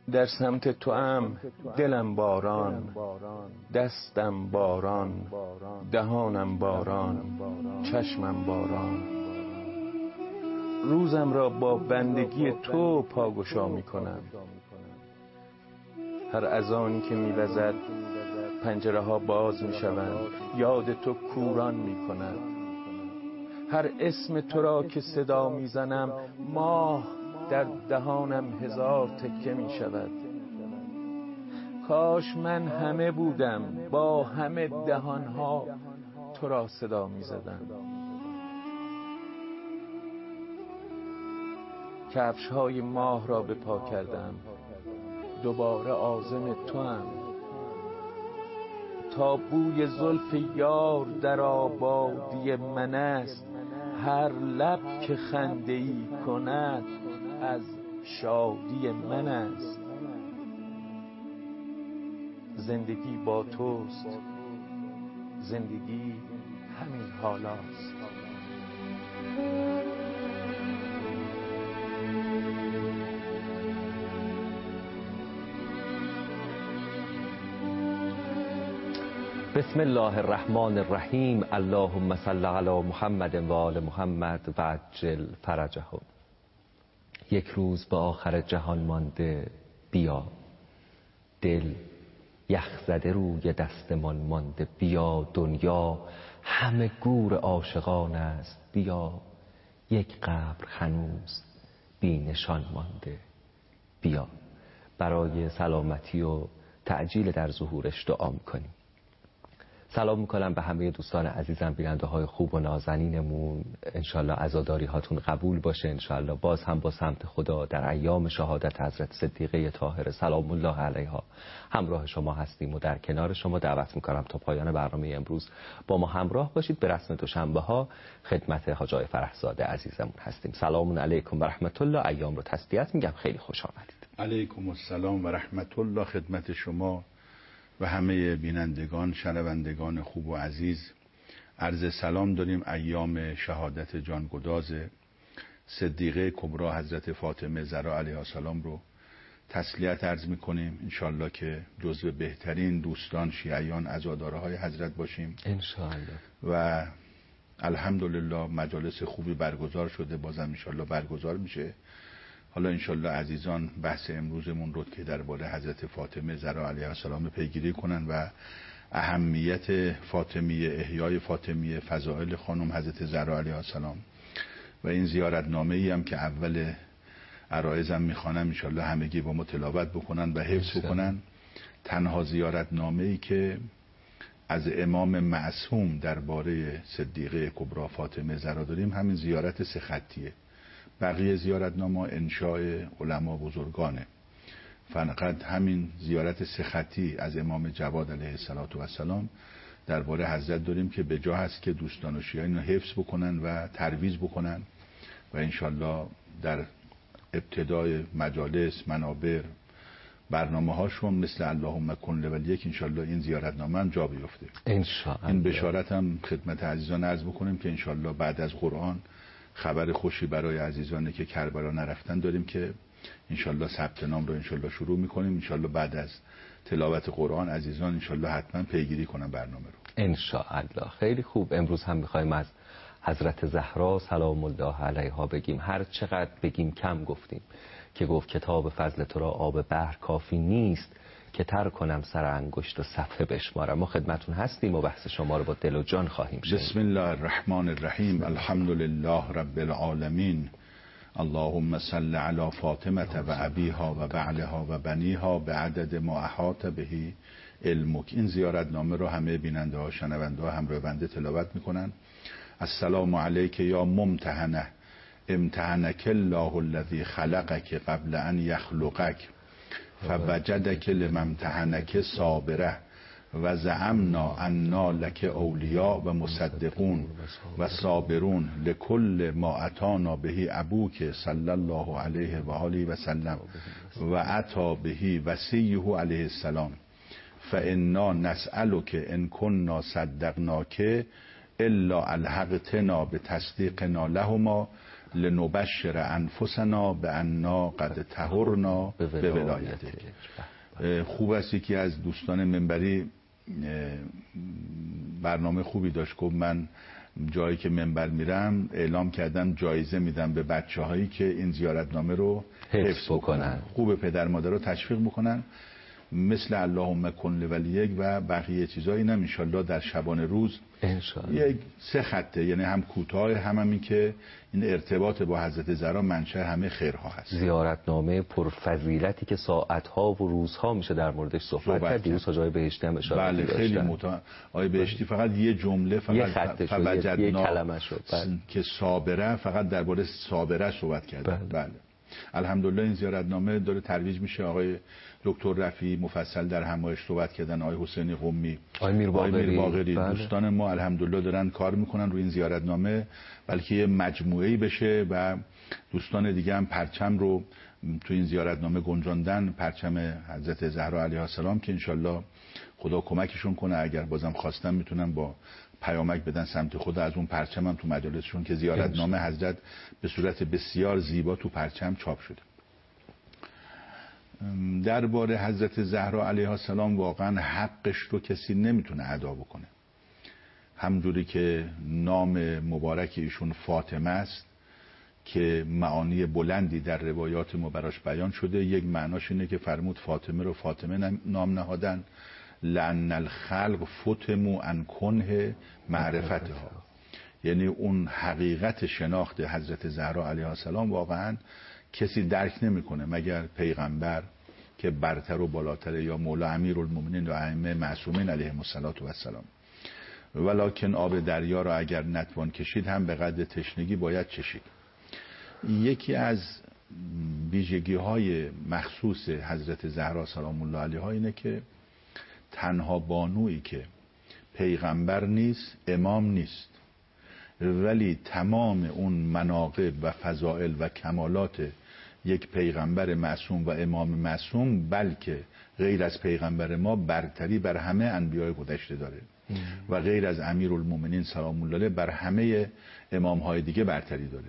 در سمت تو ام دلم باران، دستم باران، دهانم باران، چشمم باران. روزم را با بندگی تو پاگشا می کنم. هر اذانی که می وزد پنجره ها باز می شوند، یاد تو کوران می کند. هر اسم تو را که صدا می زنم ماه در دهانم هزار تکه می شود. کاش من همه بودم با همه دهانها تو را صدا می زدم. کفش های ماه را به پا کردم، دوباره عازم تو هم. تا بوی زلف یار در آبادی من است، هر لب که خنده ای کند از شادی من است. زندگی با توست، زندگی همین حالاست. بسم الله الرحمن الرحیم. اللهم صل علی محمد و آل محمد و عجل فرجهم. یک روز به آخر جهان مانده، بیا. دل یخزده روی دستمان مانده، بیا. دنیا همه گور عاشقان است، بیا. یک قبر هنوز بی نشان مانده، بیا. برای سلامتی و تعجیل در ظهورش دعا میکنیم. سلام میکنم به همه دوستان عزیزم، بیننده های خوب و نازنینمون. انشالله عزاداری هاتون قبول باشه. انشالله باز هم با سمت خدا در ایام شهادت حضرت صدیقه طاهره سلام الله علیها همراه شما هستیم و در کنار شما. دعوت میکنم تا پایان برنامه امروز با ما همراه باشید. به رسم دوشنبه ها خدمت حاج آقای فرحزاده عزیزمون هستیم. سلام علیکم و رحمت الله. ایام رو تسلیت میگم، خیلی خوش آمدید. علیکم السلام و رحمت الله خدمت شما و همه بینندگان شنوندگان خوب و عزیز. عرض سلام داریم. ایام شهادت جانگداز صدیقه کبری حضرت فاطمه زهرا علیها السلام رو تسلیت عرض میکنیم. انشالله که جزو بهترین دوستان شیعیان عزادارهای حضرت باشیم انشالله. و الحمدلله مجالس خوبی برگزار شده، بازم انشالله برگزار میشه. حالا انشالله عزیزان بحث امروزمون رو که درباره حضرت فاطمه زهرا علیها السلام پیگیری کنن و اهمیت فاطمیه، احیای فاطمیه، فضائل خانم حضرت زهرا علیها السلام و این زیارتنامه‌ای هم که اول عرایزم میخوانم انشالله همگی با ما تلاوت بکنن و حفظ بکنن. تنها زیارتنامه‌ای که از امام معصوم درباره صدیقه کبری فاطمه زهرا داریم همین زیارت 3 خطیه. بقیه زیارتنامه انشاء علما بزرگانه. فقط همین زیارت 3 خطی از امام جواد علیه السلام درباره حضرت داریم که به جا هست که دوستان و شیعیان حفظ بکنن و ترویج بکنن و انشالله در ابتدای مجالس، منابر، برنامه هاشون مثل اللهم کن لول یک انشالله این زیارتنامه هم جا بیفته انشاءالله. این بشارت هم خدمت عزیزان عرض بکنیم که انشالله بعد از قرآن خبر خوشی برای عزیزانی که کربلا نرفتن داریم که انشالله ثبت نام رو انشالله شروع میکنیم. انشالله بعد از تلاوت قرآن عزیزان انشالله حتما پیگیری کنن برنامه رو انشالله. خیلی خوب. امروز هم میخوایم از حضرت زهرا سلام الله علیها بگیم. هر چقدر بگیم کم گفتیم که گفت کتاب فضل تو را آب بحر کافی نیست که تر کنم سر انگشت و صفحه بشمارم. ما خدمتون هستیم و بحث شما رو با دل و جان خواهیم شنید. بسم الله الرحمن الرحیم. الحمد لله رب العالمین. اللهم صل علی فاطمه و ابیها و بعلها و بنیها به عدد ما احاط بهی علمک. این زیارتنامه رو همه بیننده ها شنونده ها همراه بنده تلاوت میکنن. السلام علیک یا ممتحنه، امتحنک الله الذی خلقک قبل ان یخلقک فوجدک لممتحنک صابره و زعمنا انا لک اولیاء و مصدقون و صابرون لکل ما اتانا بهی ابوک صلی الله علیه و آله و سلم و اتا بهی وصیه علیه السلام فانا نسألک ان كنا صدقناک الا الحقتنا بتصدیقنا لهما لنبشر انفسنا بأننا قد طهرنا به ولایته. خوب است که از دوستان منبری برنامه خوبی داشت، گفت من جایی که منبر میرم اعلام کردم جایزه میدم به بچه‌هایی که این زیارتنامه رو حفظ بکنن. خوب پدر مادر رو تشویق بکنن، مثل اللهم کن لولیک و بقیه چیزایی. اینم ان شاءالله در شبانه روز یک 3 خطه، یعنی هم کوتاه هم این که این ارتباط با حضرت زهرا منشأ همه خیرها هست. زیارتنامه پرفضیلتی که ساعت‌ها و روزها میشه در موردش صحبت کرد. دیروز حاجی بهشتی هم اشاره بله خیلی آقای بهشتی فقط یه جمله فقط یه کلمه شد که صابره، فقط درباره صابره صحبت کرد. بله الحمدلله این زیارتنامه داره ترویج میشه. آقای دکتر رفیعی مفصل در همایش صحبت کردن، آقای حسینی قمی، آقای میر باقری. دوستان ما الحمدلله دارن کار میکنن روی این زیارتنامه، بلکه یه مجموعه‌ای بشه و دوستان دیگه هم پرچم رو تو این زیارتنامه گنجاندن، پرچم حضرت زهرا علیها السلام، که انشالله خدا کمکشون کنه. اگر بازم خواستن میتونن با پیامک بدن سمت خدا از اون پرچم هم تو مجالسشون، که زیارتنامه حضرت به صورت بسیار زیبا تو پرچم چاپ شده. درباره حضرت زهرا علیها السلام واقعا حقش رو کسی نمیتونه ادا بکنه. همجوری که نام مبارک ایشون فاطمه است که معانی بلندی در روایات ما براش بیان شده، یک معناش اینه که فرمود فاطمه رو فاطمه نام نهادن لأن الخلق فتموا عن کنه معرفتها، یعنی اون حقیقت شناخت حضرت زهرا علیها السلام واقعا کسی درک نمیکنه مگر پیغمبر که برتر و بالاتر، یا مولا امیرالمومنین و ائمه معصومین علیهم السلام. ولکن آب دریا را اگر نتوان کشید هم به قدر تشنگی باید چشید. یکی از ویژگی های مخصوص حضرت زهرا سلام الله علیها اینه که تنها بانویی که پیغمبر نیست، امام نیست، ولی تمام اون مناقب و فضائل و کمالات یک پیغمبر معصوم و امام معصوم، بلکه غیر از پیغمبر ما برتری بر همه انبیاء گذشته داره و غیر از امیرالمومنین سلام الله علیه بر همه امامهای دیگه برتری داره.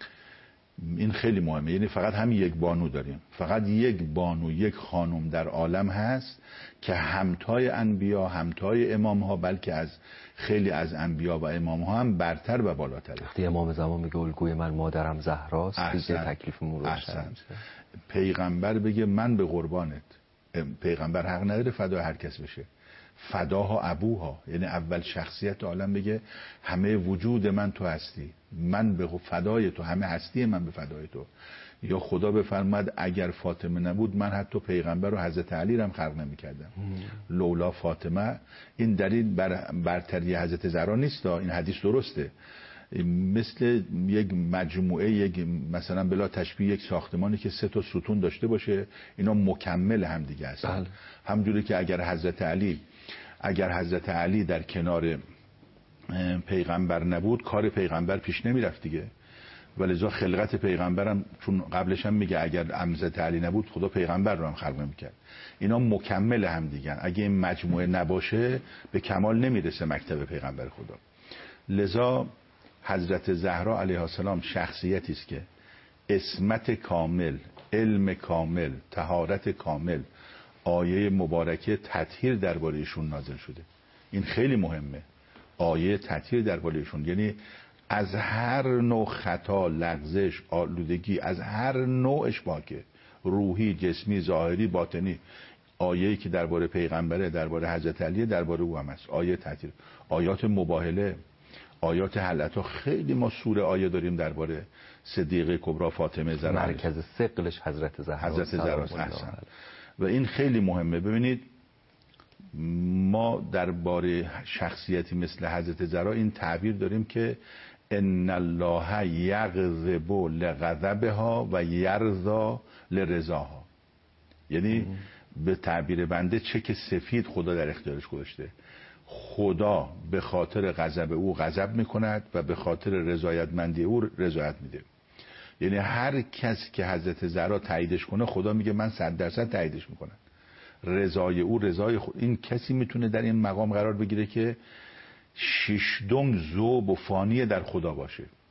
این خیلی مهمه، یعنی فقط همین یک بانو داریم، فقط یک بانو، یک خانم در عالم هست که همتای انبیا، همتای امام ها، بلکه از خیلی از انبیا و امام ها هم برتر و بالاتره. وقتی امام زمان میگه الگوی من مادرم زهراست، دیگه تکلیفمون روشن. پیغمبر بگه من به قربانت. پیغمبر حق نداره فدا هر کس بشه، فداها ابوها، یعنی اول شخصیت عالم بگه همه وجود من تو هستی، من به فدای تو، همه هستی من به فدای تو. یا خدا بفرماد اگر فاطمه نبود من حتی پیغمبر و حضرت علی رو هم خلق نمی‌کردم. لولا فاطمه. این دلیل بر برتری حضرت زهرا نیست، این حدیث درسته. مثل یک مجموعه، یک مثلا بلا تشبیه یک ساختمانی که 3 تا ستون داشته باشه، اینا مکمل هم دیگه هستن. همجوری که اگر حضرت علی در کنار پیغمبر نبود، کار پیغمبر پیش نمیرفت دیگه. ولذا خلقت پیغمبرم، چون قبلش هم میگه اگر حضرت علی نبود خدا پیغمبر رو هم خلق نمیکرد. اینا مکمل هم دیگه. اگه این مجموعه نباشه به کمال نمیرسه مکتب پیغمبر خدا. لذا حضرت زهرا علیها السلام شخصیتی است که عصمت کامل، علم کامل، طهارت کامل، آیه مبارکه تطهیر درباره ایشون نازل شده. این خیلی مهمه. آیه تطهیر درباره ایشون، یعنی از هر نوع خطا، لغزش، آلودگی، از هر نوعش پاکه، روحی، جسمی، ظاهری، باطنی. آیه‌ای که درباره پیغمبره، درباره حضرت علی، درباره او هم است. آیه تطهیر، آیات مباهله، آیات حلتا. خیلی ما سوره آیه داریم درباره صدیقه کبرا فاطمه زهرا، مرکز ثقلش حضرت زهرا است. و این خیلی مهمه. ببینید ما درباره شخصیتی مثل حضرت زهرا این تعبیر داریم که ان الله یغضب لغضبها و یرضا لرضاها، یعنی به تعبیر بنده چک سفید خدا در اختیارش گذاشته. خدا به خاطر غضب او غضب میکند و به خاطر رضایتمندی او رضایت میده. یعنی هر کس که حضرت زهرا تاییدش کنه خدا میگه من 100% تاییدش میکنم. رضای او رضای خود. این کسی میتونه در این مقام قرار بگیره که 6 ذوب و فانی در خدا باشه.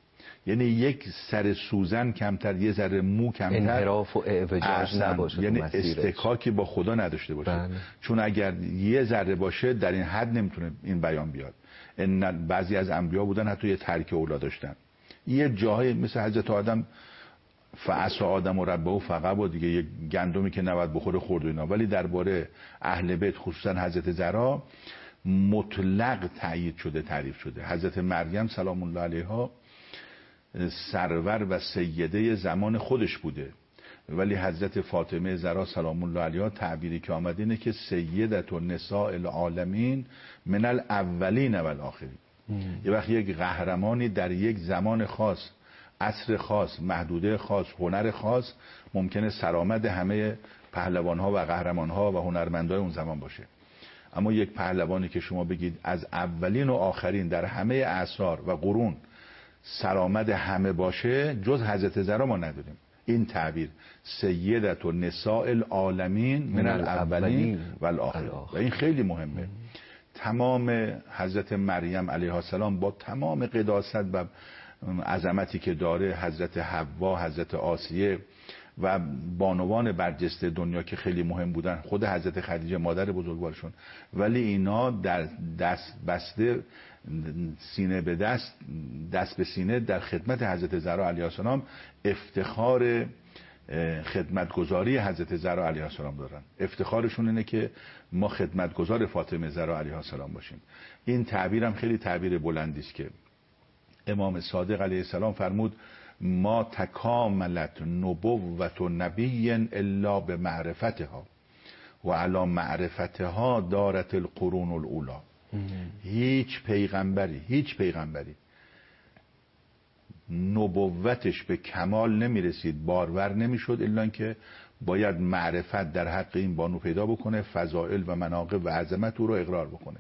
یعنی یک سر سوزن کمتر، یه ذره مو کمتر، انحراف و اعوجاج نباشه، یعنی استکاکی با خدا نداشته باشه. بله. چون اگر یه ذره باشه در این حد نمیتونه این بیان بیاد. بعضی از انبیا بودن حتی یه ترک اولاد داشتن، یه جاهای مثل حضرت آدم فعصى آدم و ربه فغوا دیگه، یه گندمی که نباید بخوره خورد و اینا. ولی درباره اهل بیت خصوصا حضرت زهرا مطلق تأیید شده، تعریف شده. حضرت مریم سلام الله علیها سرور و سیده زمان خودش بوده، ولی حضرت فاطمه زهرا سلام الله علیها تعبیری که آمده اینه که سیدت و نساء العالمین من الاولین و الاخرین. یه وقت یک قهرمانی در یک زمان خاص، عصر خاص، محدوده خاص، هنر خاص ممکنه سرآمد همه پهلوان‌ها و قهرمان‌ها و هنرمندای اون زمان باشه. اما یک پهلوانی که شما بگید از اولین و آخرین در همه اعصار و قرون سرآمد همه باشه، جز حضرت زهرا ما نداریم. این تعبیر سیدت و نساء العالمین من الاولین و الاخرین، و این خیلی مهمه. تمام حضرت مریم علیها السلام با تمام قداست و عظمتی که داره، حضرت حوا، حضرت آسیه و بانوان برجسته دنیا که خیلی مهم بودن، خود حضرت خدیجه مادر بزرگوارشون، ولی اینا در دست بسته، سینه به دست، دست به سینه در خدمت حضرت زهرا علیها السلام افتخار خدمتگزاری حضرت زهرا علیها السلام دارن. افتخارشون اینه که ما خدمتگزار فاطمه زهرا علیها السلام باشیم. این تعبیرم خیلی تعبیر بلندی است که امام صادق علیه السلام فرمود ما تکاملت نبوت نبی الا به معرفتها و علی معرفتها دارت القرون الاولی. هیچ پیغمبری نبوتش به کمال نمیرسید، بارور نمیشد، الا اینکه باید معرفت در حق این بانو پیدا بکنه، فضائل و مناقب و عظمت او رو اقرار بکنه.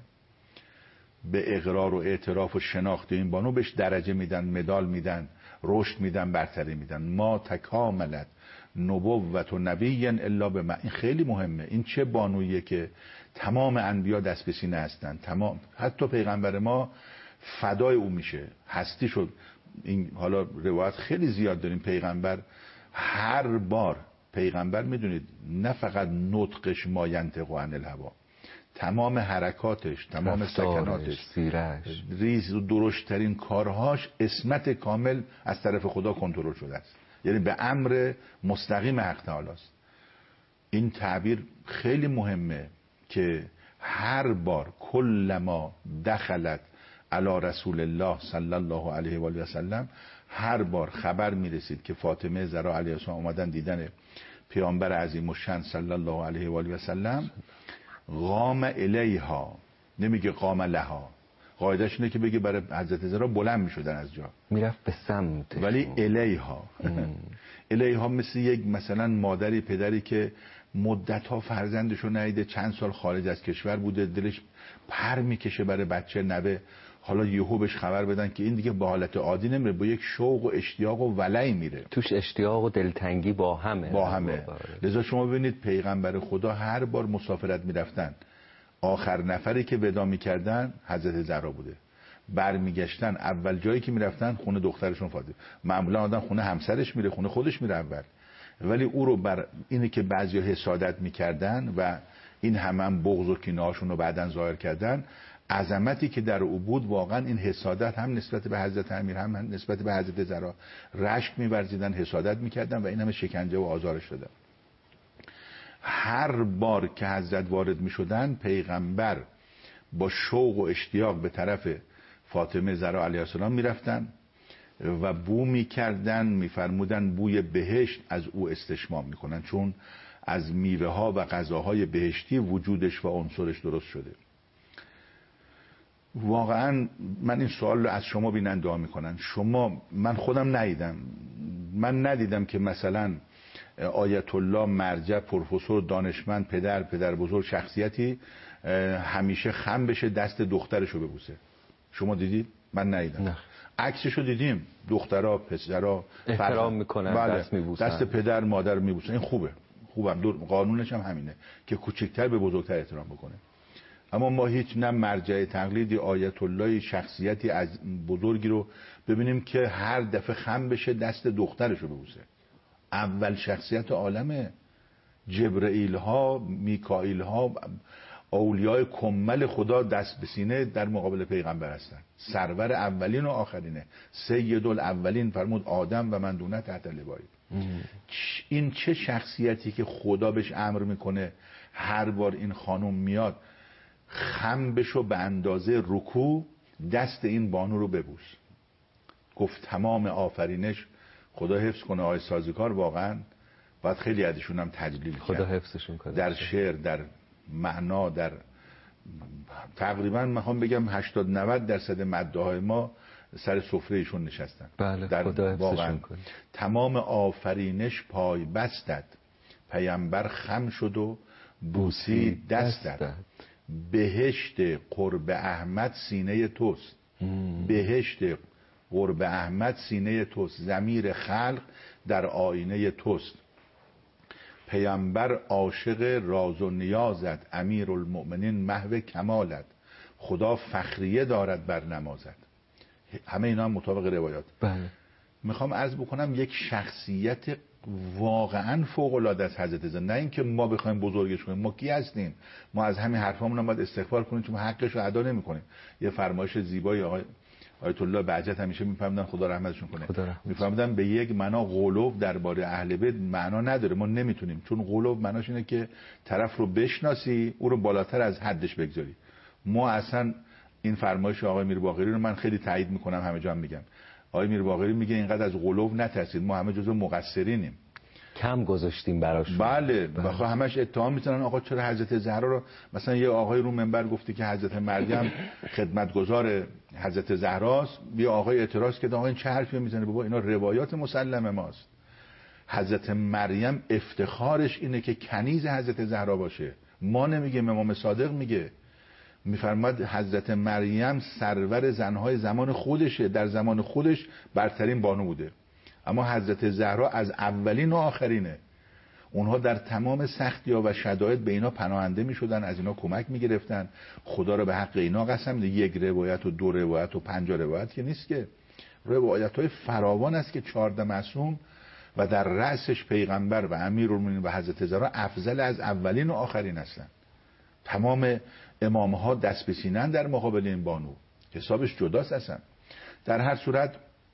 به اقرار و اعتراف و شناخت این بانو بهش درجه میدن، مدال میدن، رشد میدن، برتری میدن. ما تکاملت نبوت و نبی الا به این خیلی مهمه. این چه بانویه که تمام انبیا دست به سینه هستن، تمام، حتی پیغمبر ما فدای او میشه، هستی شد. این حالا روایت خیلی زیاد داریم، پیغمبر هر بار، پیغمبر میدونید نه فقط نطقش ما ینطق عن الهوا، تمام حرکاتش، تمام سکناتش، سیرش، ریز و درشترین کارهاش اسمت کامل از طرف خدا کنترل شده است، یعنی به امر مستقیم حق تعالی است. این تعبیر خیلی مهمه که هر بار کلما دخلت علی رسول الله صلی الله علیه و آله و سلم، هر بار خبر میرسید که فاطمه زهرا علیها السلام اومدن دیدن پیامبر عظیم الشأن صلی الله علیه و آله و سلم، قام الیها، نمیگه قام لها، قاعدش اینه که بگه برای حضرت زهرا بلند میشدن از جا، میرفت به سمت، ولی الیها الیها مثل یک مثلا مادری پدری که مدت‌ها فرزندشو ندیده، چند سال خارج از کشور بوده، دلش پر میکشه برای بچه نوه، حالا یهو بهش خبر بدن که این دیگه به حالت عادی نمیره، با یک شوق و اشتیاق و ولعی میره، توش اشتیاق و دلتنگی با همه. لذا شما ببینید پیغمبر خدا هر بار مسافرت میرفتن، آخر نفری که ودا میکردن حضرت زهرا بوده. برمیگشتن اول جایی که میرفتن خونه دخترشون فاطمه، معمولا آدم خونه همسرش میره، خونه خودش میره اول، ولی او رو بر اینه که بعضیا حسادت میکردن و این هم بغض و کینه‌هاشون رو بعدن ظاهر کردن، عظمتی که در او بود واقعا این حسادت هم نسبت به حضرت امیر هم نسبت به حضرت زهرا رشک می‌ورزیدن، حسادت میکردن و این همه شکنجه و آزارش دادن. هر بار که حضرت وارد میشدن پیغمبر با شوق و اشتیاق به طرف فاطمه زهرا علیها السلام میرفتن و بو میکردن، میفرمودن بوی بهشت از او استشمام میکنن، چون از میوه ها و غذاهای بهشتی وجودش و عنصرش درست شده. واقعا من این سوال رو از شما بیننده میکنن، من خودم ندیدم که مثلا آیت الله مرجع، پروفسور، دانشمند، پدر بزرگ، شخصیتی همیشه خم بشه دست دخترشو ببوسه. شما دیدید؟ من ندیدم. عکسشو دیدیم، دخترها پسرها احترام میکنن، بله. دست میبوسن، دست پدر مادر میبوسن. این خوبم قانونش هم همینه که کوچکتر به بزرگتر احترام بکنه. اما ما هیچ نه مرجع تقلیدی، آیت الله، شخصیتی از بزرگی رو ببینیم که هر دفعه خم بشه دست دخترش رو ببوسه. اول شخصیت عالمه. جبرئیل ها، میکائیل ها، اولیای کمل خدا دست به سینه در مقابل پیغمبر هستن. سرور اولین و آخرینه، سید الاولین فرمود آدم و من دونه تحت لوایی. این چه شخصیتی که خدا بهش امر میکنه هر بار این خانم میاد خم بشو به اندازه رکوع دست این بانو رو ببوس. گفت تمام آفرینش، خدا حفظ کنه آقای سازیکار، واقعا باید خیلی ازشون هم تجلیل کرد. خدا حفظشون کنه. در شعر، در معنا، در تقریبا میخوام بگم 80-90% مداحای ما سر سفره ایشون نشستن. بله، در خدا حفظشون کنه. تمام آفرینش پای بستت، پیامبر خم شد و بوسی دستت. بهشت قرب احمد سینه توست. بهشت قرب احمد سینه توست. ضمیر خلق در آینه توست. پیامبر عاشق راز و نیازت. امیرالمؤمنین محو کمالت. خدا فخریه دارد بر نمازت. همه اینا هم مطابق روایات. بله. میخوام عرض بکنم یک شخصیت واقعا فوق العاده است حضرت زن. نه اینکه ما بخوایم بزرگش کنیم. ما کی هستیم؟ ما از همین حرفامون هم باید استغفار کنیم چون حقش رو ادا نمیکنیم. یه فرمایش زیبایی آقای آیت الله بهجت همیشه میفهمیدن، خدا رحمتشون کنه، میفهمیدن به یک معنا غلو درباره اهل بیت معنا نداره. ما نمیتونیم، چون غلو معناش اینه که طرف رو بشناسی، او رو بالاتر از حدش بگذاری. ما اصلا این فرمایش آقای میر باقری رو من خیلی تایید میکنم، همه جا میگم. آقای میر باقری میگه اینقدر از غلو نترسید، ما همه جزو مقصرینیم، کم گذاشتیم براش. بله. بخواه همش اتهام میتونن آقا چرا حضرت زهرا رو، مثلا یه آقای رو منبر گفته که حضرت مریم خدمتگزار حضرت زهراست، یه آقای اعتراض کرد آقا این چه حرفی میزنه؟ بابا اینا روایات مسلم ماست. حضرت مریم افتخارش اینه که کنیز حضرت زهرا باشه. ما نمیگیم، امام صادق میگه، میفرماد حضرت مریم سرور زنهای زمان خودشه، در زمان خودش برترین بانو بوده. اما حضرت زهرا از اولین و آخرینه. اونها در تمام سختی‌ها و شدائد به اینا پناهنده می‌شدن، از اینا کمک می‌گرفتن. خدا رو به حق اینا قسم میده. یک روایت و دو روایت و 50 روایت که نیست، که روایت‌های فراوان است که 14 معصوم و در رأسش پیغمبر و امیرالمومنین و حضرت زهرا افضل از اولین و آخرین هستن. تمام امام‌ها دست به سینه‌اند در مقابل این بانو، حسابش جداست اصلا. در هر صورت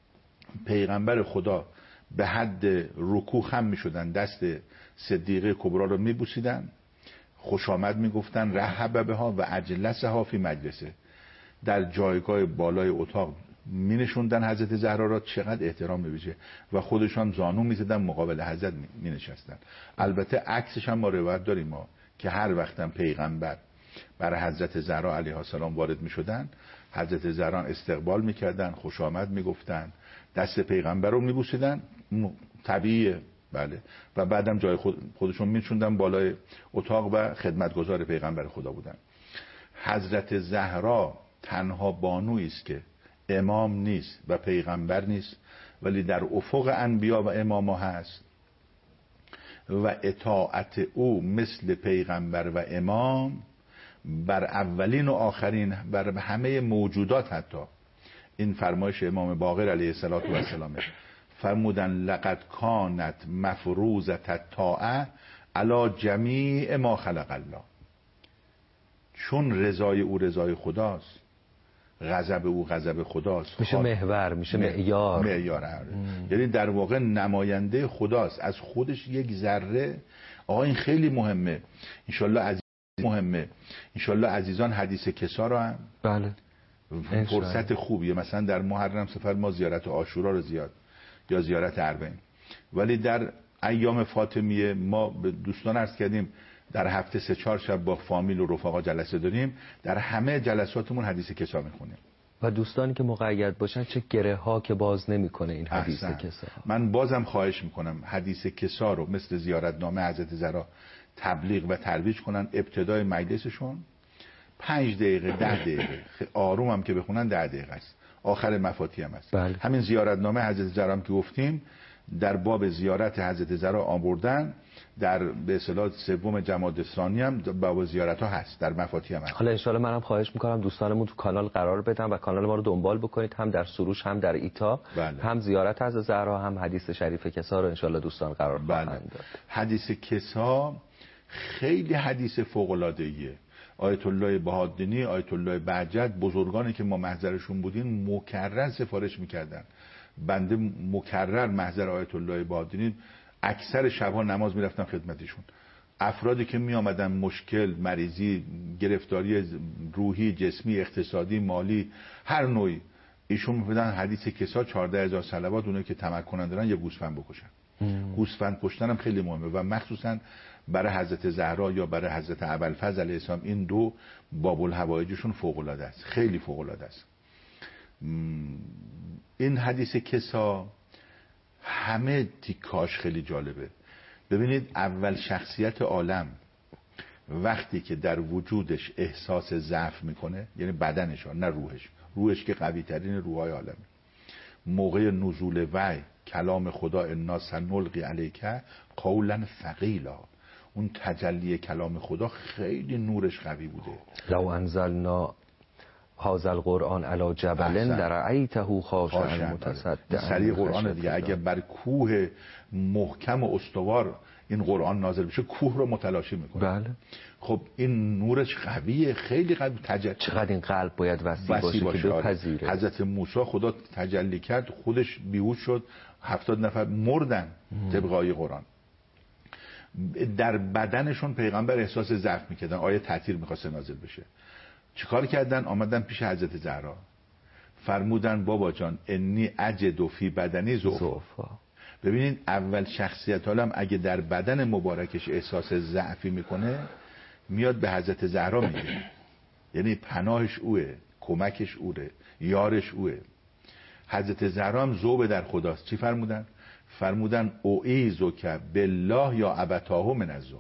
پیغمبر خدا به حد رکوع خم می شدن، دست صدیقه کبرا رو می بوسیدن، خوش آمد می گفتن، رحب بها و اجلسها فی مجلسه. در جایگاه بالای اتاق می نشوندن حضرت زهرا را، چقدر احترام می بشه، و خودشان زانو می زدن مقابل حضرت می نشستن. البته عکسش هم ما روایت داریم ما که هر وقتم پیغمبر برای حضرت زهرا علیها السلام وارد می شدن، حضرت زهرا استقبال می کردن، خوش آمد می گفتن، دست پیغمبر رو میبوسیدن، طبیعیه، بله. و بعدم جای خودشون میچوندن بالای اتاق و خدمتگزار پیغمبر خدا بودن. حضرت زهرا تنها بانویی است که امام نیست و پیغمبر نیست، ولی در افق انبیا و اماما هست و اطاعت او مثل پیغمبر و امام بر اولین و آخرین، بر همه موجودات. حتی این فرمایش امام باقر علیه السلام فرمودن لقد کانت مفروضة الطاعه علی جمیع ما خلق الله. چون رضای او رضای خداست، غضب او غضب خداست، میشه محور، میشه معیار. یعنی در واقع نماینده خداست، از خودش یک ذره. آقا این خیلی مهمه. انشالله عزیزان حدیث کسا رو هم بله فرصت خوبیه. مثلا در محرم سفر ما زیارت عاشورا رو زیاد یا زیارت اربعین، ولی در ایام فاطمیه ما به دوستان عرض کردیم در هفته 3-4 شب با فامیل و رفقا جلسه داریم، در همه جلساتمون حدیث کسا میخونیم. و دوستانی که مقید باشن چه گره ها که باز نمیکنه این حدیث کسا. من بازم خواهش میکنم حدیث کسا رو مثل زیارتنامه حضرت زهرا تبلیغ و ترویج کنن. ابتدای مجلسشون 5 دقیقه 10 دقیقه آروم هم که بخونن 10 دقیقه است، آخر مفاتی هم است. بله. همین زیارتنامه حضرت زهرا هم که گفتیم در باب زیارت حضرت زهرا آوردن در به اصطلاح سوم جمادی ثانی هم باب زیارت ها هست، در مفاتیح هم هست. حالا انشالله منم خواهش میکنم دوستانمون تو کانال قرار بدن و کانال ما رو دنبال بکنید، هم در سروش هم در ایتا. بله. هم زیارت از زهرا هم حدیث شریف کسا رو انشالله دوستان قرار خواهند داد. حدیث کسا خیلی حدیث فوق العاده ایه. آیت الله بهادینی، آیت الله بهجت، بزرگانی که ما محضرشون بودیم مکرر سفارش میکردن. بنده مکرر محضر آیت الله بهادینی اکثر شبها نماز میرفتم خدمتشون. افرادی که می آمدن مشکل، مریضی، گرفتاری روحی، جسمی، اقتصادی، مالی، هر نوعی، ایشون می‌فرمودن حدیث کسا 14000 صلوات، اونایی که تمکن دارن یه گوسفند بکشن. گوسفند کشتن هم خیلی مهمه و مخصوصا برای حضرت زهرا یا برای حضرت ابوالفضل علیه السلام این دو باب الحوائجشون فوق العاده است، خیلی فوق العاده است. این حدیث کسا همه تیکاش خیلی جالبه. ببینید اول شخصیت عالم وقتی که در وجودش احساس ضعف میکنه، یعنی بدنش نه روحش که قوی ترین روحای عالمه، موقع نزول وحی کلام خدا انا سنلقی علیک قولا ثقیلا، اون تجلی کلام خدا خیلی نورش قوی بوده. لو انزلنا هذا القرآن علی جبل لرأیته خاشعا متصدعا. سریع قرآن دیگه، اگه بر کوه محکم و استوار این قرآن نازل بشه کوه رو متلاشی میکنه. بله. خب این نورش قویه، خیلی قوی. چقدر این قلب باید وسیع باشه که بپذیره. حضرت موسی خدا تجلی کرد، خودش بیهوش شد، 70 نفر مردن طبق آیه قرآن. در بدنشون پیغمبر احساس ضعف میکردن، آیه تعطیل میخواست نازل بشه. چیکار کردن؟ آمدن پیش حضرت زهرا فرمودن بابا جان انی اجد فی بدنی ضعفا. ببینید اول شخصیت عالم اگه در بدن مبارکش احساس ضعفی میکنه میاد به حضرت زهرا میگه، یعنی پناهش اوه، کمکش اوه، یارش اوه. حضرت زهرا هم ذوب در خداست. چی فرمودن؟ فرمودن اعیذک بالله یا ابتاه من الضعف.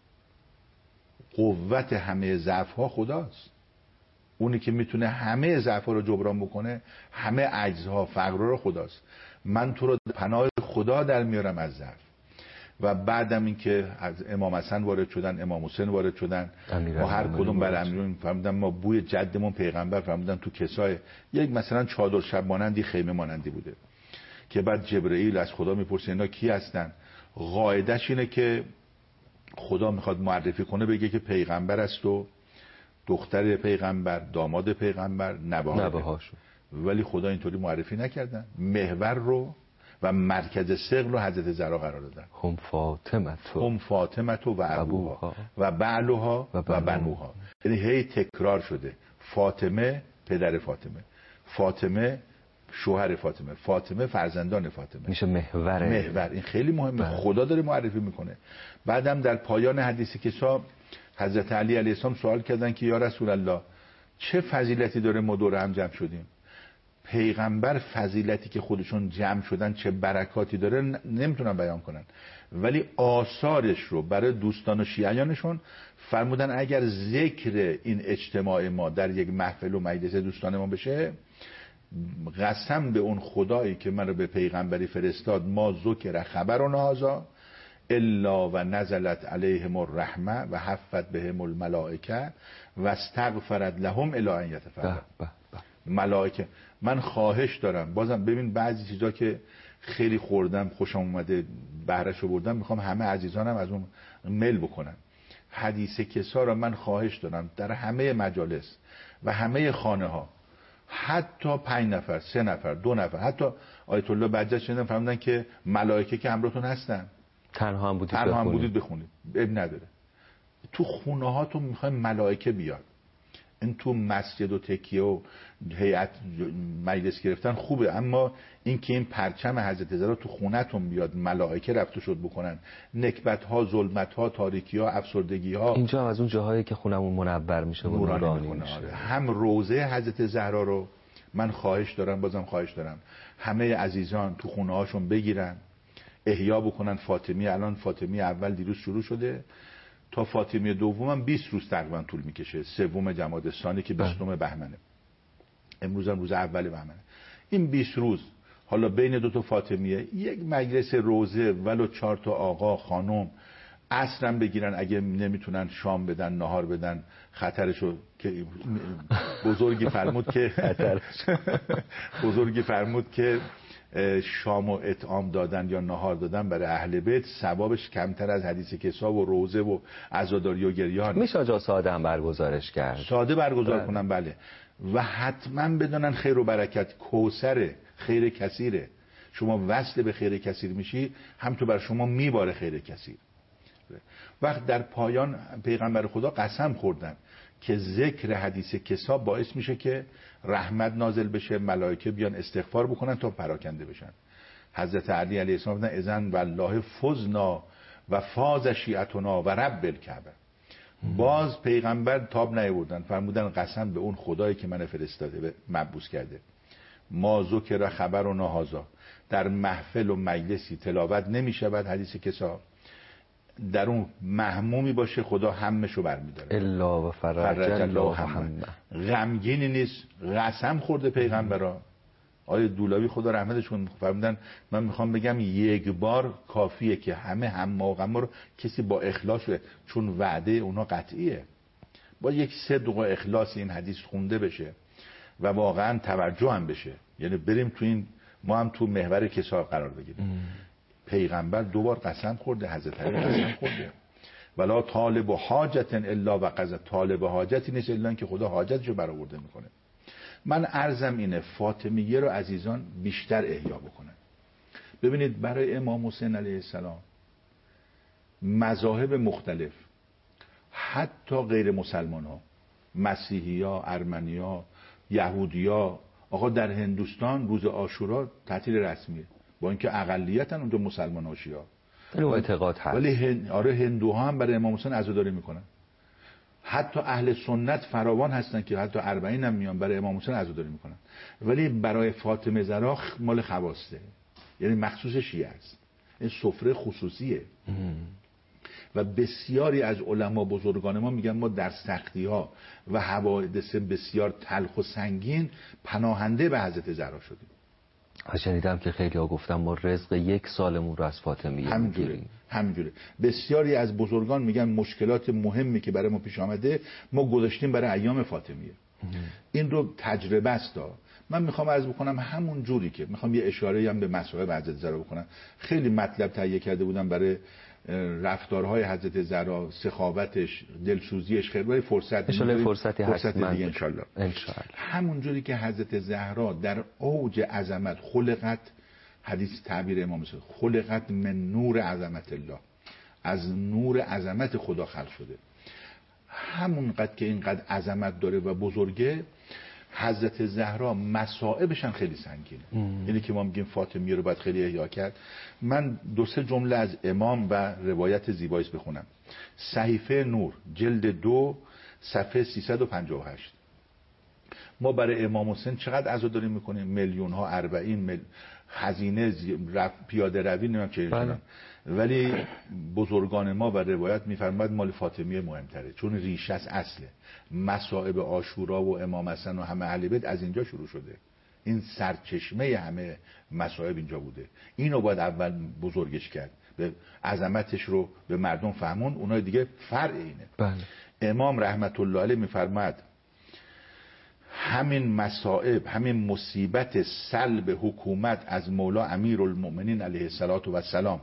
قوت همه ضعف ها خداست، اونی که میتونه همه ضعف ها رو جبران بکنه، همه عجزها فقر رو خداست. من تو رو پناه خدا در میارم از ضعف. و بعدم این که از امام حسن وارد شدن، امام حسین وارد شدن، ما هر کدوم بر امیرون فرمودن ما بوی جدمون پیغمبر فرمودن تو کسای یک مثلا چادر شب مانندی، خیمه مانندی بوده که بعد جبرئیل از خدا میپرسه اینا کی هستن؟ قاعدش اینه که خدا میخواد معرفی کنه، بگه که پیغمبر است و دختر پیغمبر، داماد پیغمبر، نبهاشو. ولی خدا اینطوری معرفی نکردن. محور رو و مرکز ثقل رو حضرت زهرا قرار دادن. هم فاطمه و ابوها و بعلها و بنوها. یعنی هی تکرار شده. فاطمه پدر فاطمه، فاطمه شوهر فاطمه، فاطمه فرزندان فاطمه، میشه محور. این خیلی مهمه. خدا داره معرفی میکنه. بعدم در پایان حدیث کسا حضرت علی علیه السلام سوال کردن که یا رسول الله چه فضیلتی داره ما دور هم جمع شدیم؟ پیغمبر فضیلتی که خودشون جمع شدن چه برکاتی داره نمیتونن بیان کنن، ولی آثارش رو برای دوستان و شیعیانشون فرمودن اگر ذکر این اجتماع ما در یک محفل و مجلس دوستان ما بشه، قسم به اون خدایی که من رو به پیغمبری فرستاد، ما ذکر خبرنا هذا الا و نزلت علیهم الرحمه و حفت بهم الملائکه و استغفرت لهم الی ان یتفرقوا. ملائکه من خواهش دارم، بازم ببین بعضی چیزا که خیلی خوردم خوشم اومده بهرهشو بردم، میخوام همه عزیزانم از اون میل بکنن. حدیث کسا را من خواهش دارم در همه مجالس و همه خانه ها، حتی 5 نفر، 3 نفر، 2 نفر، حتی آیت الله بهجت شنیدم فرمودن که ملائکه که همراهتون هستن، تنها هم بودید بخونید، اب نداره. تو خونه هاتون میخوایم ملائکه بیاد. این تو مسجد و تکیه و هیئت مجلس گرفتن خوبه، اما این که این پرچم حضرت زهرا تو خونه‌تون بیاد، ملائکه رفت و شد بکنن، نکبت ها، ظلمت ها، تاریکی ها، افسردگی ها، اینجا از اون جاهایی که خونمون منور میشه و نورانی میشه. هم روضه حضرت زهرا رو من خواهش دارم، بازم خواهش دارم همه عزیزان تو خونه هاشون بگیرن، احیا بکنن. فاطمی الان فاطمی اول دیروز شروع شده، تا فاطمی دوم هم 20 روز تقریبا طول میکشه. سوم جمادی ثانی که 20 بهمنه، امروز هم روز اول بهمنه. این 20 روز حالا بین 2 تا فاطمیه یک مجلس روزه ولو 4 تا آقا خانم عصرم بگیرن اگه نمیتونن شام بدن، نهار بدن، خطرشو که بزرگی فرمود که شام و اطعام دادن یا نهار دادن برای اهل بیت ثوابش کمتر از حدیث کسا و روزه و عزاداری و گریان. میشه آجا ساده هم برگزارش کرد، ساده برگزار کنن، بله. و حتما بدونن خیر و برکت کوثره، خیر کثیره. شما وصل به خیر کثیر میشی، هم تو بر شما میباره خیر کثیر. وقت در پایان پیغمبر خدا قسم خوردن که ذکر حدیث کسا باعث میشه که رحمت نازل بشه، ملائکه بیان استغفار بکنن تا پراکنده بشن. حضرت علی علیه السلام فرمودن اذن والله فزنا و فاز شیعتنا و رب الکعبه. باز پیغمبر تاب نیاوردن، فرمودن قسم به اون خدایی که من فرستاده به مبعوث کرده، ما ذکر خبر و نهازا، در محفل و مجلسی تلاوت نمیشود حدیث کسا در اون محمومی باشه خدا همشو برمیداره، الا و فرج الله همه. غمگینی نیست. قسم خورده پیغمبرا. آیه دولابی خدا رحمتشون فرمودن من میخوام بگم یک بار کافیه که همه هم و غم رو کسی با اخلاص بده، چون وعده اونا قطعیه. با یک صدق و اخلاص این حدیث خونده بشه و واقعا توجه هم بشه، یعنی بریم تو این، ما هم تو محور کسا قرار بگیریم. پیغمبر 2 بار قسم خورده، حضرت علی قسم خورده ولا طالب حاجت الا وقضا، طالب حاجتی نیست الا اینکه خدا حاجتشو برآورده میکنه. من عرضم اینه فاطمیه رو عزیزان بیشتر احیا بکنن. ببینید برای امام حسین علیه السلام مذاهب مختلف، حتی غیر مسلمان ها، مسیحی ها، ارمنی ها، یهودی ها، آقا در هندوستان روز عاشورا تعطیل رسمیه، با اینکه اقلیتن اونجا مسلمان ها شیعه، ولی اعتقاد هست. ولی آره هندوها هم برای امام حسین عزاداری میکنن. حتی اهل سنت فراوان هستن که حتی 40 هم میان برای امام حسین عزاداری میکنن، ولی برای فاطمه زهرا مال خواصه، یعنی مخصوص شیعه است. این سفره خصوصیه. و بسیاری از علما بزرگان ما میگن ما در سختی ها و حوادث بسیار تلخ و سنگین پناهنده به حضرت زهرا شدیم. شنیدم که خیلی ها گفتن ما رزق 1 سالمون رو از فاطمیه میگیریم. همینجوره. بسیاری از بزرگان میگن مشکلات مهمی که برای ما پیش آمده ما گذاشتیم برای ایام فاطمیه. این رو تجربه است. من میخوام عرض بکنم همون جوری که میخوام یه اشاره هم به مسائل حضرت زهرا بکنم. خیلی مطلب تهیه کرده بودم برای رفتارهای حضرت زهرا، سخاوتش، دلسوزیش، خیلی فرصتی هست دیگه انشالله. همون جوری که حضرت زهرا در اوج عظمت خلقت، حدیث تعبیر امام حسین، خلقت من نور عظمت الله، از نور عظمت خدا خلق شده. همونقدر که اینقدر عظمت داره و بزرگه، حضرت زهرا مصائبش هم خیلی سنگینه. یعنی که ما میگیم فاطمیه رو باید خیلی احیا کرد. من 2-3 جمله از امام و روایت زیباییش بخونم. صحیفه نور جلد 2 صفحه 358. ما برای امام حسین چقدر عزاداری میکنیم؟ میلیون ها، 40 هزینه پیاده روی نمیم چه ایشونم. ولی بزرگان ما و روایت میفرماید مال فاطمیه مهمتره، چون ریشه از اصله. مصائب عاشورا و امام حسن و همه اهل بیت از اینجا شروع شده. این سرچشمه همه مصائب اینجا بوده. اینو باید اول بزرگش کرد، به عظمتش رو به مردم فهمون، اونای دیگه فرع اینه. بله. امام رحمت الله علیه میفرماید همین مصائب، همین مصیبت سلب حکومت از مولا امیرالمؤمنین علیه السلام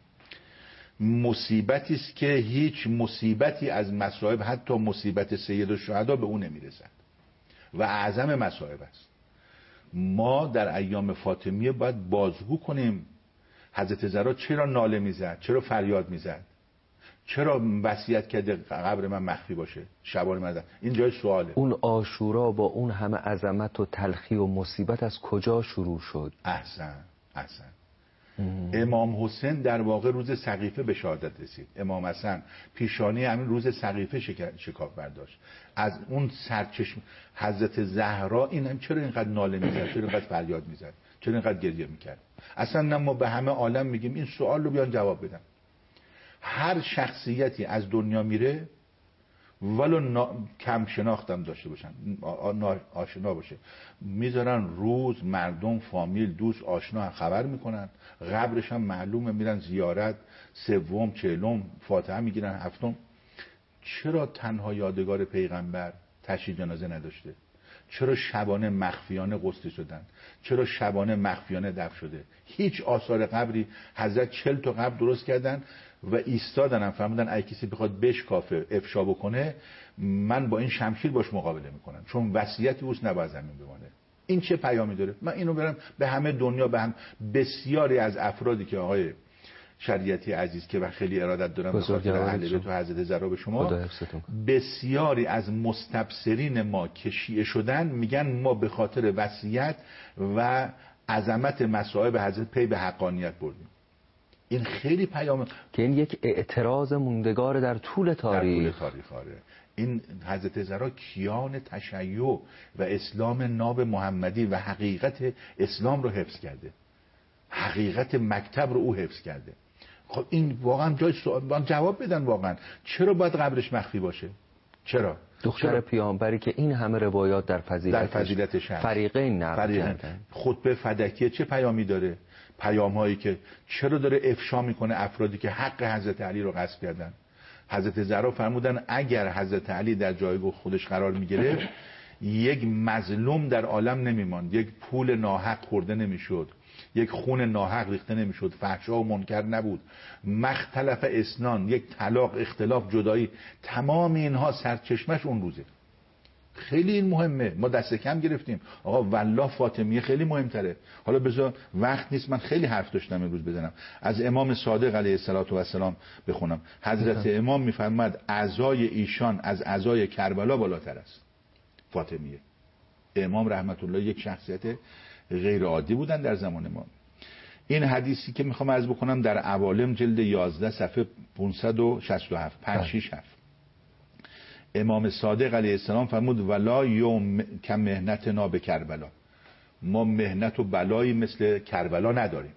مصیبتی است که هیچ مصیبتی از مصائب، حتی مصیبت سید الشهدا به اون نمیرسد و اعظم مصائب است. ما در ایام فاطمیه باید بازگو کنیم حضرت زهرا چرا ناله میزد، چرا فریاد میزد، چرا وصیت کرده قبر من مخفی باشه، شبان من. این جای سواله. اون عاشورا با اون همه عظمت و تلخی و مصیبت از کجا شروع شد؟ احسن. امام حسین در واقع روز سقیفه به شهادت رسید. امام حسن پیشانی همین روز سقیفه شکاف برداشت. از اون سرچشم حضرت زهرا این هم چرا اینقدر ناله میزد، چرا اینقدر فریاد میزد، چرا اینقدر گریه میکرد. اصلا ما به همه عالم میگیم این سوال رو بیان جواب بدن. هر شخصیتی از دنیا میره ولو کم شناختم داشته باشن، آشنا باشه، میذارن روز مردم، فامیل، دوست، آشنا خبر میکنن، قبرش هم معلومه، میرن زیارت، سوم، چهلم فاتحه میگیرن، هفتم. چرا تنها یادگار پیغمبر تشییع جنازه نداشته؟ چرا شبانه مخفیانه غسل شدن؟ چرا شبانه مخفیانه دفن شده؟ هیچ آثار قبری. حضرت 40 تا قبر درست کردن و ایستادن، هم فهمیدن اگه کسی بخواد بشکافه افشا بکنه، من با این شمشیر باش مقابله میکنم، چون وصیتی اوست نباید زمین بمانه. این چه پیامی داره؟ من اینو برم به همه دنیا، به هم بسیاری از افرادی که آقای شریعتی عزیز که و خیلی ارادت دارم به خاطر اهل بیت و حضرت زهرا به شما، بسیاری از مستبصرین ما که شیعه شدن میگن ما به خاطر وصیت و عظمت مصائب حضرت پی به حقانیت بردیم. این خیلی پیام که این یک اعتراض موندگار در طول تاریخ. آره. این حضرت زهرا کیان تشیع و اسلام ناب محمدی و حقیقت اسلام رو حفظ کرده، حقیقت مکتب رو او حفظ کرده. خب این واقعا جای سوال جواب بدن، واقعا چرا باید قبرش مخفی باشه؟ چرا دختر پیامبری که این همه روایات در فضیلتش فریقین نقل کردن، خطبه فدکیه چه پیامی داره؟ پیام‌هایی که چرا داره افشا میکنه افرادی که حق حضرت علی رو غصب کردن. حضرت زهرا فرمودن اگر حضرت علی در جایگاه خودش قرار میگرفت یک مظلوم در عالم نمیماند، یک پول ناحق خورده نمیشد، یک خون ناحق ریخته نمیشد، فحشا و منکر نبود، مختلف اسنان، یک طلاق، اختلاف، جدایی، تمام اینها سرچشمش اون روزه. خیلی این مهمه، ما دست کم گرفتیم. آقا والله فاطمیه خیلی مهمتره. حالا بذار، وقت نیست، من خیلی حرف داشتم امروز بزنم. از امام صادق علیه السلام بخونم. حضرت امام میفرماد اعضای ایشان از اعضای کربلا بالاتر است. فاطمیه امام رحمت الله یک شخصیت غیر عادی بودن در زمان ما. این حدیثی که میخوام عرض بکنم در عوالم جلد 11 صفحه 567 567 امام صادق علیه السلام فرمود ولا یوم کم مهنتنا به کربلا، ما مهنت و بلایی مثل کربلا نداریم.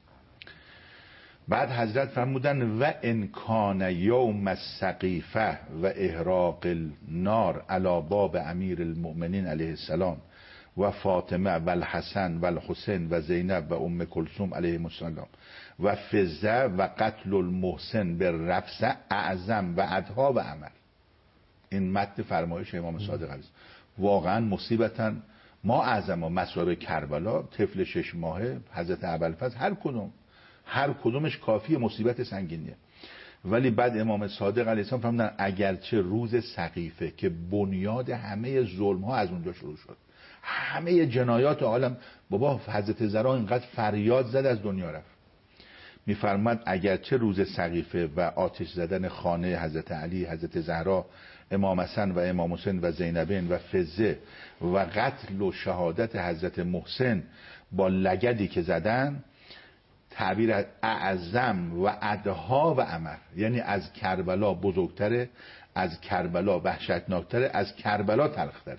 بعد حضرت فرمودن و ان کان یوم السقیفه و احراق النار علی باب امیر المؤمنین علیه السلام و فاطمه و الحسن و الحسین و زینب و ام کلثوم علیهم السلام و فزه و قتل المحسن به رفسه اعظم و ادها و عمل. این متن فرمایش امام صادق است. واقعا مصیبتا ما اعظم و مصائب کربلا، طفل 6 ماهه، حضرت ابوالفضل، هر کدومش کافی مصیبت سنگینیه. ولی بعد امام صادق علیه السلام فرمودن اگرچه روز سقیفه که بنیاد همه ظلم ها از اونجا شروع شد، همه جنایات عالم، بابا حضرت زهرا اینقدر فریاد زد از دنیا رفت. میفرماد اگرچه روز سقیفه و آتش زدن خانه حضرت علی، حضرت زهرا، امام حسن و امام حسین و زینبین و فزه و قتل و شهادت حضرت محسن با لگدی که زدن، تعبیر اعظم و ادها و عمر، یعنی از کربلا بزرگتره، از کربلا وحشتناکتره، از کربلا تلختره.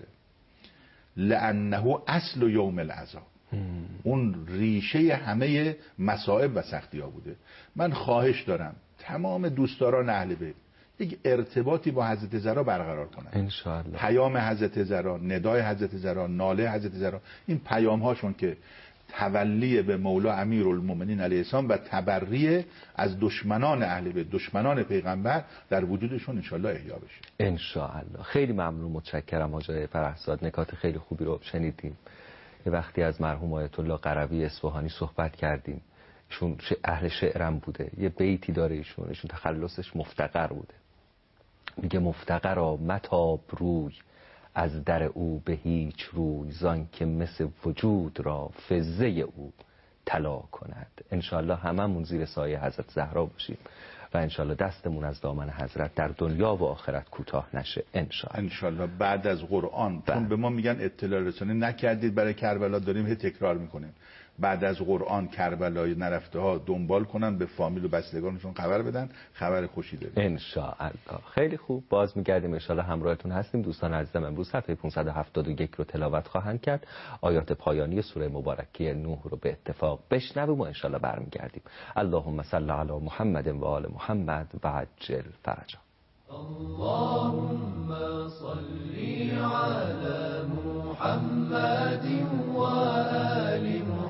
لانه اصل یوم العذاب، اون ریشه همه مصائب و سختی ها بوده. من خواهش دارم تمام دوستداران اهل بیت یک ارتباطی با حضرت زهرا برقرار کنن انشاءالله. پیام حضرت زهرا، ندای حضرت زهرا، ناله حضرت زهرا، این پیام هاشون که تولی به مولا امیرالمومنین علیه السلام و تبری از دشمنان اهل بیت، دشمنان پیغمبر، در وجودشون انشالله احیا بشه. انشاءالله. خیلی ممنون، متشکرم آقای فرهزاد، نکات خیلی خوبی رو شنیدیم. یه وقتی از مرحوم آیت الله قروی اصفهانی صحبت کردیم، ایشون اهل شعرم بوده، یه بیتی داره ایشون تخلصش مفتقر بوده، میگه مفتقرا متاب روی از در او به هیچ روی، زان که مثل وجود را فزه او طلا کند. انشالله هممون زیر سایه حضرت زهرا باشیم و انشالله دستمون از دامن حضرت در دنیا و آخرت کوتاه نشه انشالله. بعد از قرآن، چون به ما میگن اطلاع رسانی نکردید برای کربلا، داریم تکرار میکنیم. بعد از قرآن کربلای نرفته ها دنبال کنن، به فامیل و بستگانشون خبر بدن، خبر خوشی داریم انشاءالله. خیلی خوب، باز میگردیم انشاءالله همراهتون هستیم. دوستان عزیزم امروز صفحه 571 رو تلاوت خواهند کرد، آیات پایانی سوره مبارکه نوح رو به اتفاق بشنویم و انشاءالله برمیگردیم. اللهم صل علی محمد و آل محمد و عجل فرجهم. اللهم صل على محمد وآل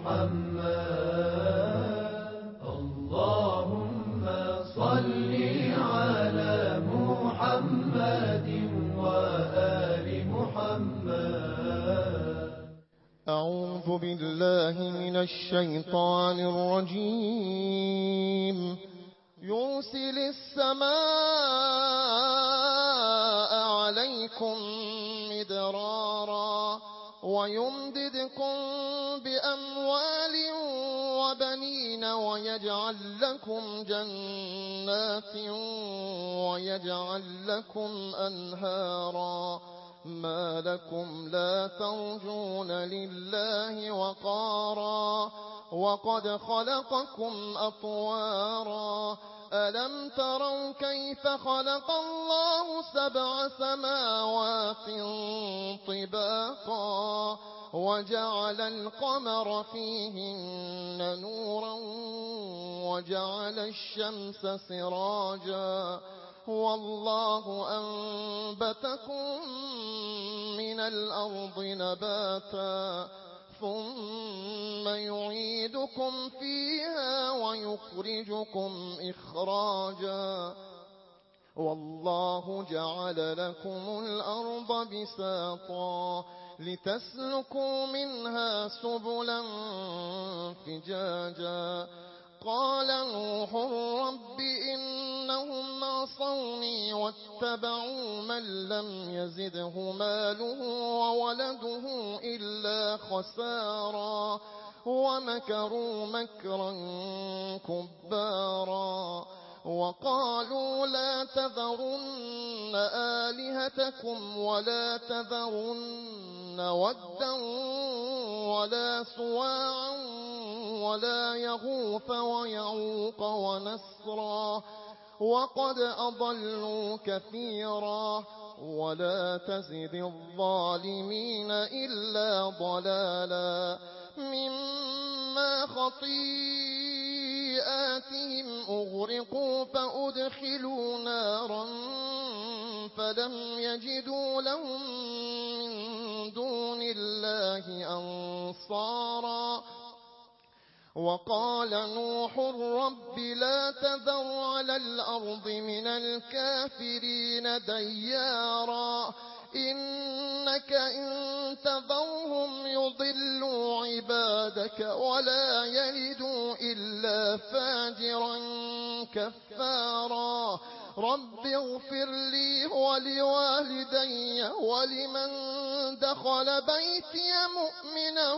محمد. اللهم صل على محمد وآل محمد. أعوذ بالله من الشيطان الرجيم. يرسل السماء عليكم مدرارا ويمددكم بأموال وبنين ويجعل لكم جنات ويجعل لكم أنهارا. ما لكم لا ترجون لله وقارا وقد خلقكم أطوارا. ألم تروا كيف خلق الله 7 سماوات طباقا وجعل القمر فيهن نورا وجعل الشمس سراجا والله أنبتكم من الأرض نباتا ثم يعيدكم فيها ويخرجكم إخراجا. والله جعل لكم الأرض بساطا لتسلكوا منها سبلا فجاجا. قال نوح رب إنهم عصوني واتبعوا من لم يزده ماله وولده إلا خسارا ومكروا مكرا كبارا. وقالوا لا تذرن آلهتكم ولا تذرن ودا ولا سواعا ولا يغوث ويعوق ونسرا وقد أضلوا كثيرا ولا تزد الظالمين إلا ضلالا. مما خطيئاتهم أغرقوا فأدخلوا نارا فلم يجدوا لهم من دون الله أنصارا. وقال نوح رب لا تذر على الأرض من الكافرين ديارا إنك إن تذرهم يضلوا عبادك ولا يلدوا إلا فاجرا كفارا. رب اغفر لي ولوالدي ولمن دخل بيتي مؤمنا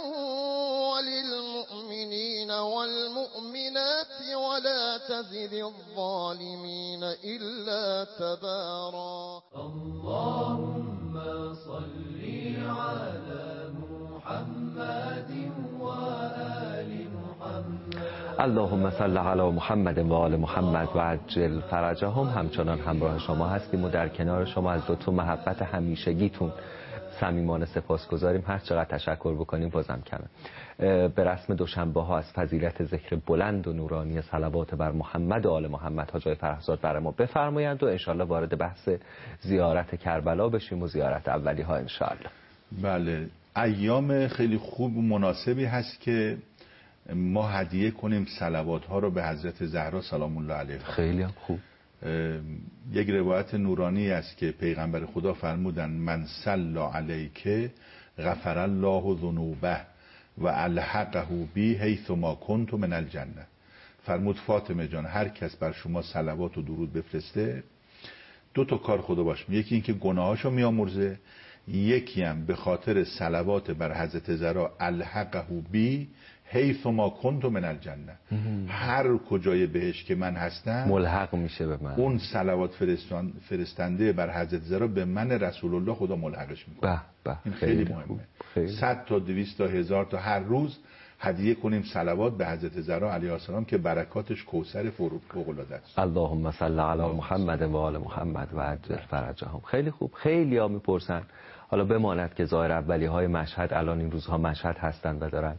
وللمؤمنين والمؤمنات ولا تزد الظالمين إلا تبارا. اللهم صل على محمد وآل محمد. اللهم صل علی محمد و آل محمد و عجل فرجهم. همچنان همراه شما هستیم و در کنار شما از لطف و محبت همیشگیتون صمیمانه سپاسگزاریم. هر چقدر تشکر بکنیم بازم کمه. به رسم دوشنبه ها از فضیلت ذکر بلند و نورانی صلوات بر محمد و آل محمد حاج فرهزاد برای ما بفرمایند و انشالله وارد بحث زیارت کربلا بشیم و زیارت اولی ها انشالله. بله، ایام خیلی خوب و مناسبی هست که ما هدیه کنیم صلوات ها رو به حضرت زهرا سلام الله علیها. خیلی هم خوب. یک روایت نورانی است که پیغمبر خدا فرمودن من صلی علیک غفر الله ذنوبه و الحقه بی حیث ما کنت من الجنه. فرمود فاطمه جان هر کس بر شما صلوات و درود بفرسته 2 کار خدا باش، یکی این که گناهاشو میامرزه، یکی هم به خاطر صلوات بر حضرت زهرا الحقه بی حیث ما کنت من الجنه، هر کجای بهش که من هستم ملحق میشه به من. اون صلوات فرستنده بر حضرت زهرا به من رسول الله خدا ملحقش میکنه. این خیلی مهمه. 100 تا 200 تا 1000 تا هر روز هدیه کنیم صلوات به حضرت زهرا علیها السلام که برکاتش کوثر فوق العاده است. اللهم صل علی محمد و آل محمد و عجل فرجهم. خیلی خوب. خیلی ها میپرسن حالا بماند که ظاهر اولی های مشهد الان این روزها مشهد هستن و دارن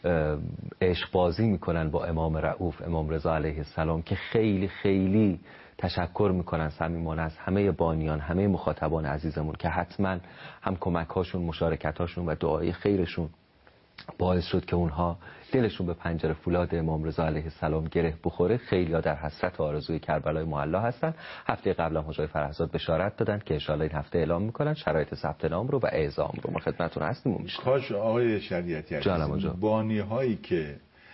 عشق بازی میکنن با امام رؤوف امام رضا علیه السلام که خیلی خیلی تشکر میکنن صمیمانه از همه بانیان، همه مخاطبان عزیزمون که حتما هم کمک‌هاشون، مشارکت‌هاشون و دعای خیرشون باعث شد که اونها دلشون به پنجره فولاد امام رضا علیه السلام گره بخوره. خیلی‌ها در حسرت و آرزوی کربلای معلا هستن. هفته قبل هم حاجی فرهزاد بشارت دادن که ان شاءالله این هفته اعلام میکنن شرایط ثبت نام رو و اعزام رو. ما خدمتتون هستیم و میشنویم. کاش آقای شریعتی عزیز بانی‌هایی که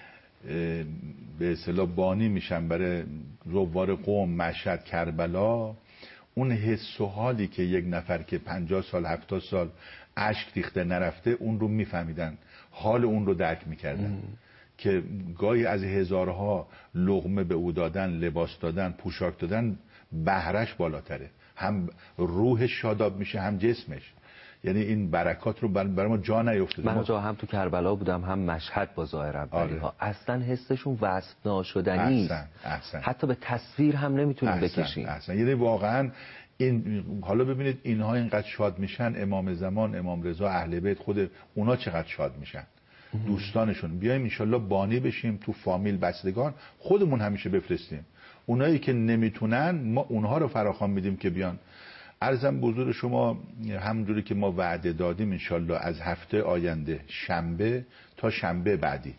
به اصطلاح بانی میشن برای زوار قم، مشهد، کربلا، اون حس و حالی که یک نفر که 50 سال 70 سال اشک ریخته نرفته اون رو میفهمیدن، حال اون رو درک میکردن که گاهی از هزارها لقمه به او دادن، لباس دادن، پوشاک دادن، بهرش بالاتره، هم روح شاداب میشه هم جسمش. یعنی این برکات رو برای ما جا نیفتاده. من اونجا هم تو کربلا بودم هم مشهد با ظاهر اولی ها. اصلا حسشون وصف ناشدنی است. حتی به تصویر هم نمیتونیم بکشیم. یعنی واقعا این حالا ببینید اینها اینقدر شاد میشن، امام زمان، امام رضا، اهل بیت، خود اونا چقدر شاد میشن، دوستانشون. بیایم انشالله بانی بشیم تو فامیل، بستگان، خودمون همیشه بفرستیم. اونایی که نمیتونن ما اونها رو فراخوان میدیم که بیان. عرضم به حضور شما همونجوری که ما وعده دادیم انشالله از هفته آینده شنبه تا شنبه بعدی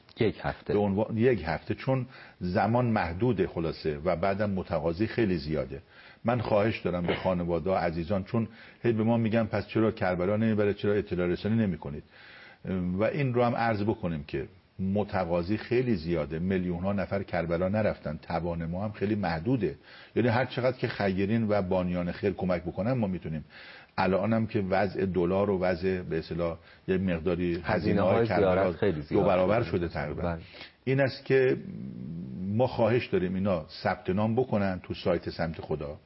یک هفته چون زمان محدوده خلاصه و بعدم متقاضی خیلی زیاده. من خواهش دارم به خانواده عزیزان، چون هی به ما میگن پس چرا کربلا نمیبره، چرا اطلاع رسانی نمیکنید، و این رو هم عرض بکنیم که متقاضی خیلی زیاده، میلیون ها نفر کربلا نرفتن، توان ما هم خیلی محدوده. یعنی هر چقدر که خیرین و بانیان خیر کمک بکنن ما میتونیم. الانم که وضع دلار و وضع به اصطلاح یه مقداری هزینه‌های کربلا دو برابر شده تقریبا. این است که ما خواهش داریم اینا ثبت نام بکنن تو سایت سمت خدا،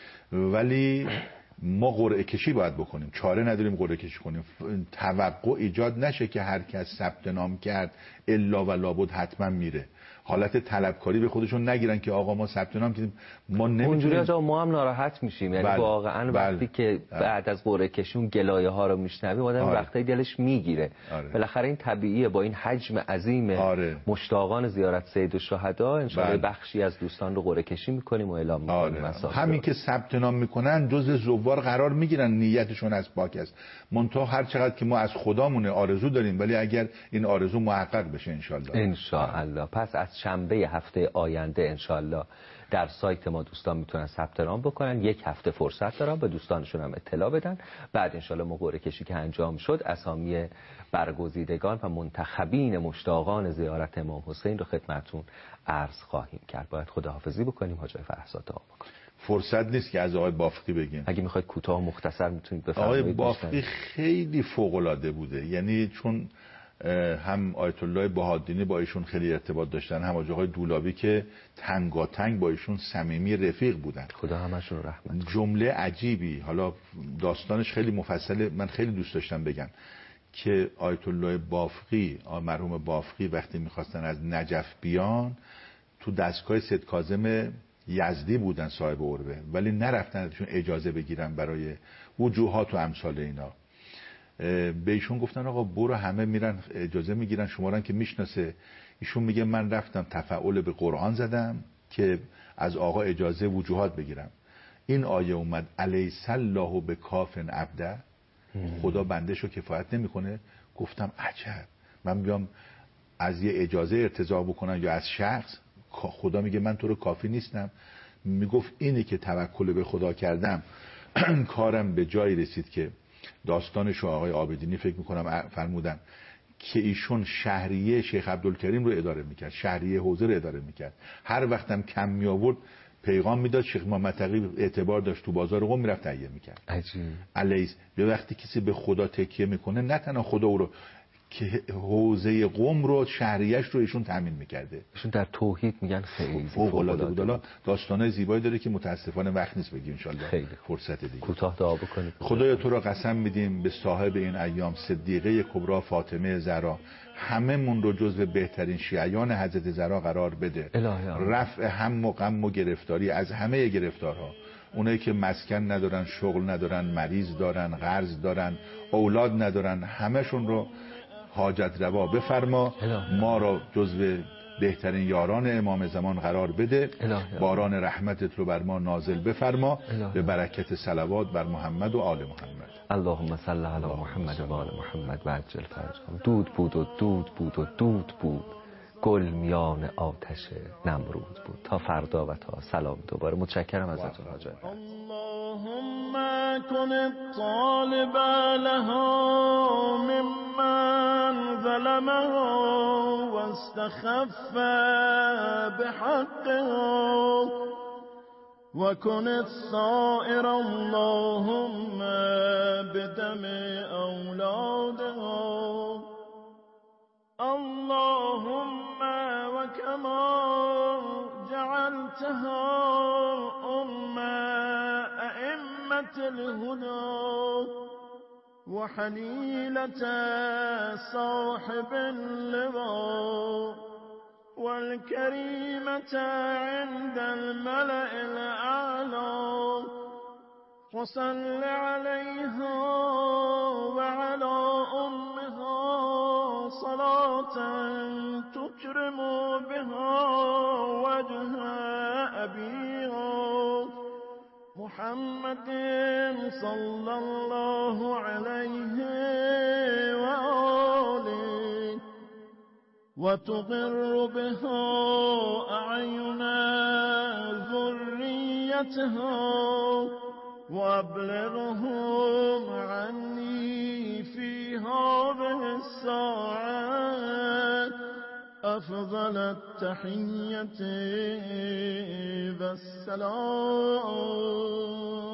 ولی ما قرعه کشی باید بکنیم، چاره نداریم قرعه کشی کنیم. توقع ایجاد نشه که هر کس ثبت نام کرد الا و لابد حتما میره. حالت طلبکاری به خودشون نگیرن که آقا ما ثبت نام کردیم ما نمیتونیم. اونجوری ما هم ناراحت میشیم. یعنی واقعا وقتی که بعد از قرعه کشی اون گلایه ها رو میشنویم آدم وقتی دلش میگیره. بالاخره این طبیعیه، با این حجم عظیم مشتاقان زیارت سید الشهدا ان شاءالله بخشی از دوستان رو قرعه کشی میکنیم و اعلام میکنیم. همین که ثبت نام میکنن جزء زوار قرار میگیرن، نیتشون از پاک است. منتها هر چقدر که ما از خدامون آرزو داریم، ولی اگر این آرزو محقق بشه ان شاءالله. پس از شنبه هفته آینده انشالله در سایت ما دوستان میتونن ثبت نام بکنن. یک هفته فرصت دارن به دوستانشون هم اطلاع بدن. بعد انشالله ما قرعه کشی که انجام شد اسامی برگزیدگان و منتخبین مشتاقان زیارت امام حسین رو خدمتتون عرض خواهیم کرد. باید خداحافظی بکنیم. حاج فرهزاد دعا بکنیم. فرصت نیست که از آقای بافقی بگیم. اگه میخواید کوتاه و مختصر میتونید بفرمایید. آقای بافقی خیلی فوق العاده بوده، یعنی چون هم آیت الله بهادینی با ایشون خیلی ارتباط داشتن، هم آقای دولابی که تنگاتنگ با ایشون صمیمی رفیق بودن. خدا همشون رو رحمت کنه. جمله عجیبی، حالا داستانش خیلی مفصله، من خیلی دوست داشتم بگم که آیت الله بافقی، مرحوم بافقی وقتی میخواستن از نجف بیان تو دستگاه سید کاظم یزدی بودن صاحب عروه، ولی نرفتن چون اجازه بگیرن برای وجوهات و امثال اینا. به ایشون گفتن آقا برو، همه میرن اجازه میگیرن، شما رن که میشناسه. ایشون میگه من رفتم تفعول به قرآن زدم که از آقا اجازه وجوهات بگیرم. این آیه اومد الیس الله بکافٍ عبده، خدا بندهشو کفایت نمیکنه. گفتم عجب، من بیام از یه اجازه ارتضا بکنم یا از شخص؟ خدا میگه من تو رو کافی نیستم. میگفت اینی که توکل به خدا کردم کارم به جایی رسید که داستانشو آقای عابدینی فکر میکنم فرمودن که ایشون شهریه شیخ عبدالکریم رو اداره میکرد، شهریه حوزه رو اداره میکرد. هر وقتم کم میآورد پیغام میداد، شیخ محمد تقی اعتبار داشت، تو بازار قم میرفت تهیه میکرد. عجیب. علیس به وقتی کسی به خدا تکیه میکنه، نه تنها خدا او رو که حوزه قم رو، شهریه‌اش رو ایشون تامین میکرده. ایشون در توحید میگن خیلی فوق العاده بود. حالا داستانای زیبایی داره که متاسفانه وقت نیست بگیم، ان شاءالله خیلی فرصت دیگه. کوتاه دعا بکنید. خدایا تو را قسم میدیم به صاحب این ایام صدیقه کبرا فاطمه زهرا، همه من رو جزو بهترین شیعیان حضرت زهرا قرار بده. رفع هم و غم و گرفتاری از همه گرفتارها، اونایی که مسکن ندارن، شغل ندارن، مریض دارن، قرض دارن، اولاد ندارن، همشون رو حاجت روا بفرما. ما را جزو بهترین یاران امام زمان قرار بده. باران رحمتت رو بر ما نازل بفرما به برکت صلوات بر محمد و آل محمد. اللهم صل علی محمد و آل محمد و عجل فرجهم. دود بود و دود بود و دود بود، گل میان آتش نمرود بود. تا فردا و تا سلام دوباره. متشکرم ازتون حاج. اللهم كن الطالب لها ممن ظلمه واستخف بحقه وكن الصائر اللهم بدم أولاده اللهم وكما جعلتها أئمة الهدى وحليلة صاحب اللواء والكريمة عند الملأ الأعلى وصل عليها وعلى أمها صلاة تكرم بها وجه أبيها محمد صلى الله عليه وآله وتقر بها أعين ذريتها وأبلغهم عني في هذه الساعة أفضل التحية والسلام.